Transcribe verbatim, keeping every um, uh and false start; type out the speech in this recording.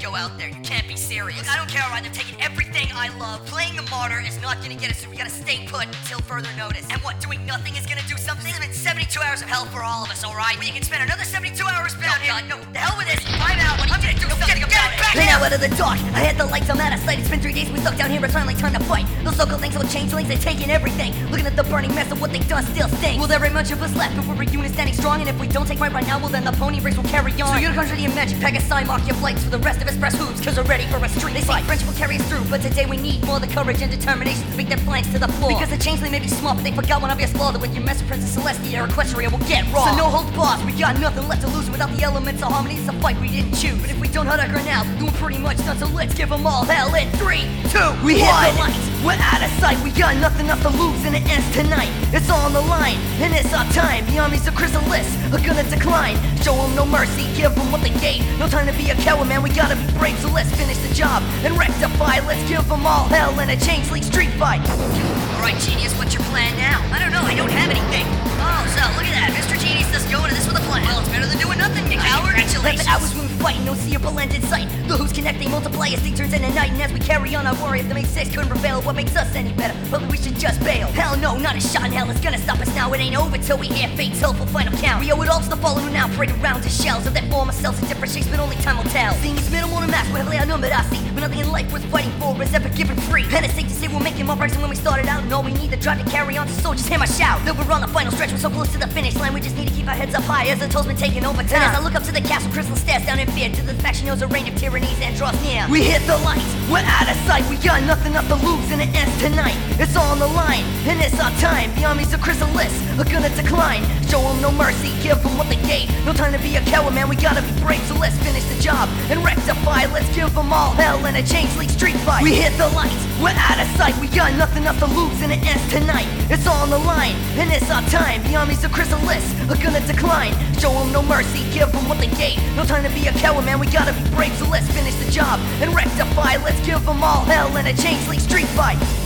go out there. You can't be serious. Look, I don't care, alright? They're taking everything I love. Playing a martyr is not gonna get us, so we gotta stay put until further notice. And what, doing nothing is gonna do something? It's been seventy-two hours of hell for all of us, alright? Well, you can spend another seventy-two hours down here. No, the hell with this. I'm out. I'm gonna do something about it. Get out of the dark. I had the lights, I'm out of sight. It's been three days, we stuck down here. It's finally time to fight. Those local things will change links, they're taking everything. Looking at the burning mess of what they've done still stinks. Will there be much of us left if we're a unit standing strong? And if we don't take right right now, well then the pony race will carry on. So you're gonna conjure the magic, pack a sign, mark your flights. For the rest of us press hooves, cause we're ready for a street they fight. Say French will carry us through, but today we need more the courage and determination to speak their flanks to the floor. Because the changeling may be smart, but they forgot one obvious law, that when you mess with Princess Celestia or Equestria will get raw. So no holds barred, we got nothing left to lose. Without the elements of harmony, it's a fight we didn't choose. But if we don't hurt our ground now, we're doing pretty much done. So let's give them all hell in three, two, we one. Hit the lights, we're out of sight. We got nothing left to lose and it ends tonight. It's all on the line, and it's our time. The armies of Chrysalis are gonna decline. Show them no mercy, give them what they gave. No time to be a coward, man, we gotta be brave. So let's finish the job and rectify. Let's give them all hell in a Change League street fight. Alright, Genius, what's your plan now? I don't know, I don't have anything. Oh, so look at that, Mister Genius just going to this with a plan. Well, it's better than doing nothing, you coward. Congratulations. Hours when we fight, no seeable end in sight. The who's connect, they multiply as day turns into night. And as we carry on, our warriors that make six couldn't prevail. What makes us any better? Probably we should just bail. Hell no, not a shot in hell is gonna stop us now. It ain't over till we hear fate's hopeful final count. We owe it all to the fallen who now parade around as shells of their former selves in different shapes, but only time will tell. Seeing it's minimal to mass, we're heavily outnumbered, I see. But nothing in life worth fighting for is ever given free. And it's safe to say we're making more progress than when we started out. And all we need the drive to carry on, so just hear my shout. That we're on the final stretch, we're so close to the finish line. We just need to keep our heads up high as the toll's been taken over time. And as I look up to the castle, crystal stares down in fear. To the faction knows a reign of tyrannies and draws near. We hit the lights, we're out of sight. We got nothing left to lose and it ends tonight. It's all on the line, and it's our time. The armies of Chrysalis are gonna decline. Show them no mercy, give them what they gave. No time to be a coward, man, we gotta be brave. So let's finish the job and rectify. Let's give them all hell in a Change League street fight. We hit the lights, we're out of sight. We got nothing left to lose and it ends tonight. It's all on the line, and it's our time. The armies of Chrysalis are gonna decline. Show them no mercy, give them what they gave. No time to be a coward, man, we gotta be brave. So let's finish the job and rectify. Let's give them all hell in a Change League street fight.